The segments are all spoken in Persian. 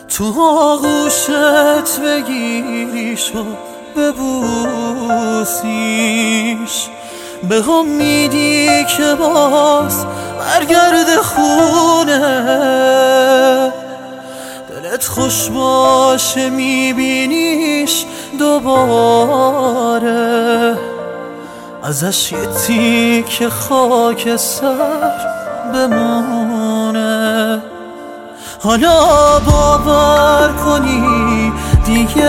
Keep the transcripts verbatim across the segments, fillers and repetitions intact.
تو آغوشت بگیریش و ببوسیش، به امیدی که باز برگرد خونه. دلت خوش باشه میبینیش دوباره، ازش یه تیکه خاک سر بمونه. حالا باور کنی دیگه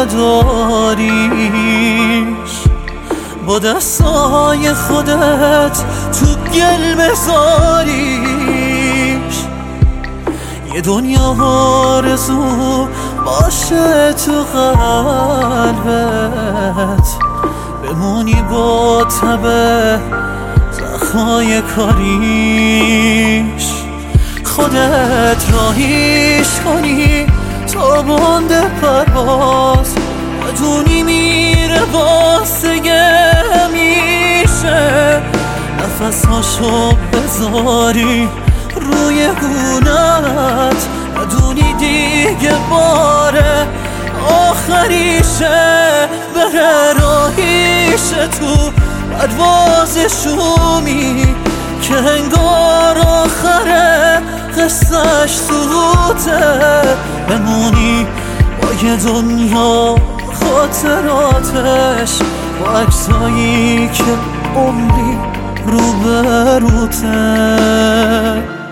نداریش، با دستای خودت تو گل بذاریش. یه دنیا آرزو باشه تو قلبت، بمونی با تب زخمای کاریش. خودت راهیش کنی تا بنده پرواز، بدونی میره واسه همیشه. نفساشو بذاری روی گونت، بدونی دیگه باره آخریشه. بره راهیشه تو پرواز شومی، که انگار آخره قصهش سوته. بمونی با یه دنیا خاطراتش، با عکسایی که عمری رو به روته.